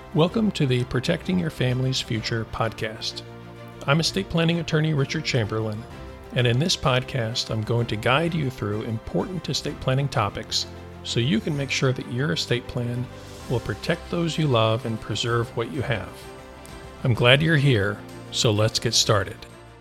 Welcome to the Protecting Your Family's Future podcast. I'm estate planning attorney Richard Chamberlain, and in this podcast, I'm going to guide you through important estate planning topics so you can make sure that your estate plan will protect those you love and preserve what you have. I'm glad you're here, so let's get started.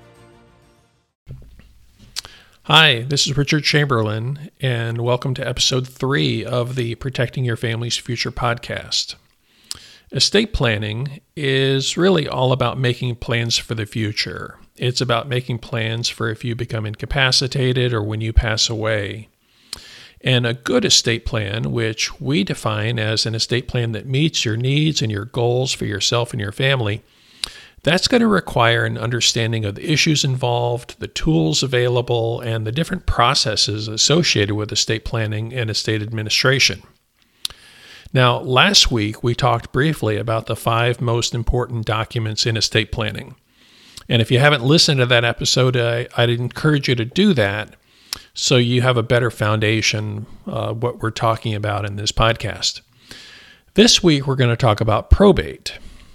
Hi, this is Richard Chamberlain, and welcome to episode 3 of the Protecting Your Family's Future podcast. Estate planning is really all about making plans for the future. It's about making plans for if you become incapacitated or when you pass away. And a good estate plan, which we define as an estate plan that meets your needs and your goals for yourself and your family, that's going to require an understanding of the issues involved, the tools available, and the different processes associated with estate planning and estate administration. Now, last week, we talked briefly about the 5 most important documents in estate planning. And if you haven't listened to that episode, I'd encourage you to do that so you have a better foundation what we're talking about in this podcast. This week, we're going to talk about probate.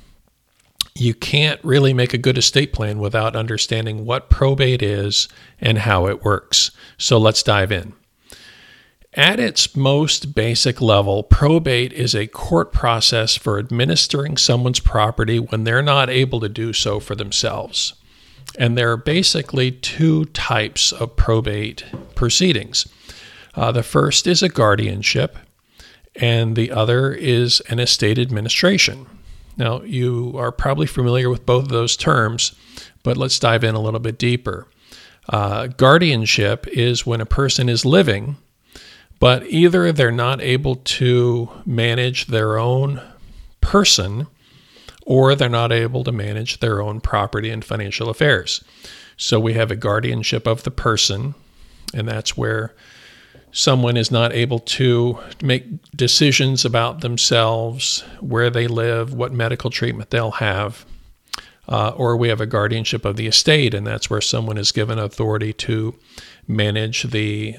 You can't really make a good estate plan without understanding what probate is and how it works. So let's dive in. At its most basic level, probate is a court process for administering someone's property when they're not able to do so for themselves. And there are basically 2 types of probate proceedings. The first is a guardianship, and the other is an estate administration. Now, you are probably familiar with both of those terms, but let's dive in a little bit deeper. Guardianship is when a person is living, but either they're not able to manage their own person or they're not able to manage their own property and financial affairs. So we have a guardianship of the person, and that's where someone is not able to make decisions about themselves, where they live, what medical treatment they'll have. Or we have a guardianship of the estate, and that's where someone is given authority to manage the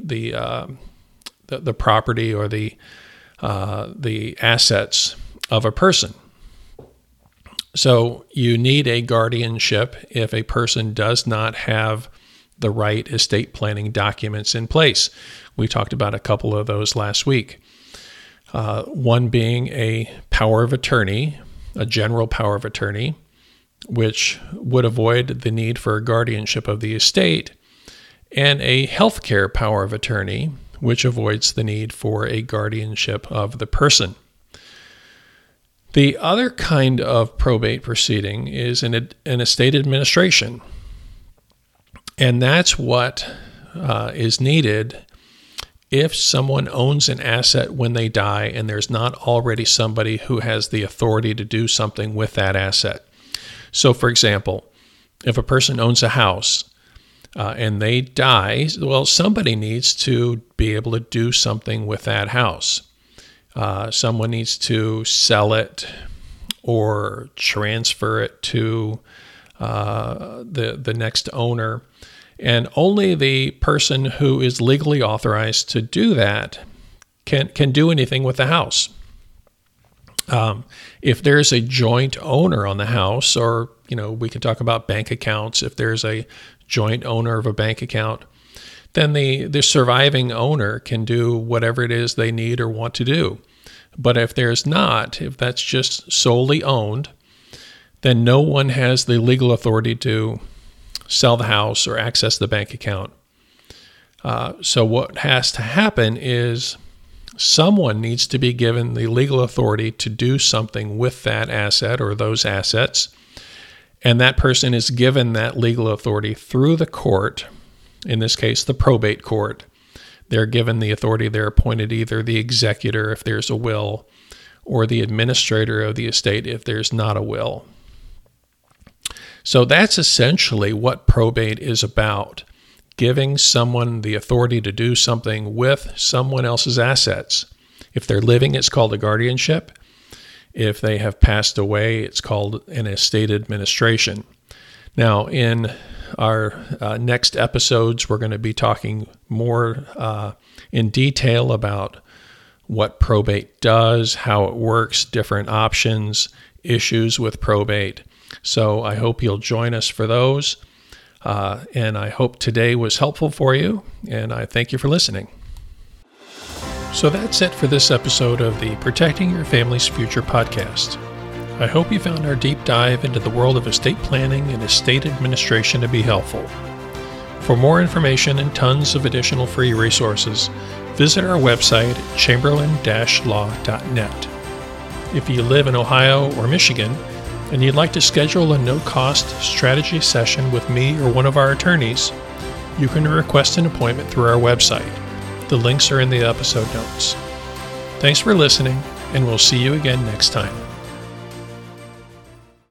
property or the assets of a person. So you need a guardianship if a person does not have the right estate planning documents in place. We talked about a couple of those last week. One being a power of attorney, a general power of attorney, which would avoid the need for a guardianship of the estate, and a healthcare power of attorney, which avoids the need for a guardianship of the person. The other kind of probate proceeding is an estate administration. And that's what is needed if someone owns an asset when they die and there's not already somebody who has the authority to do something with that asset. So, for example, if a person owns a house and they die, well, somebody needs to be able to do something with that house. Someone needs to sell it or transfer it to the next owner. And only the person who is legally authorized to do that can do anything with the house. If there's a joint owner on the house, or we can talk about bank accounts. If there's a joint owner of a bank account, then the surviving owner can do whatever it is they need or want to do. But if there's not, if that's just solely owned, then no one has the legal authority to sell the house or access the bank account. So what has to happen is someone needs to be given the legal authority to do something with that asset or those assets, and that person is given that legal authority through the court, in this case, the probate court. They're given the authority. They're appointed either the executor if there's a will, or the administrator of the estate if there's not a will. So that's essentially what probate is about, giving someone the authority to do something with someone else's assets. If they're living, it's called a guardianship. If they have passed away, it's called an estate administration. Now, in our next episodes, we're going to be talking more in detail about what probate does, how it works, different options, issues with probate. So I hope you'll join us for those. And I hope today was helpful for you, and I thank you for listening. So that's it for this episode of the Protecting Your Family's Future podcast. I hope you found our deep dive into the world of estate planning and estate administration to be helpful. For more information and tons of additional free resources, visit our website at chamberlain-law.net. If you live in Ohio or Michigan and you'd like to schedule a no-cost strategy session with me or one of our attorneys, you can request an appointment through our website. The links are in the episode notes. Thanks for listening, and we'll see you again next time.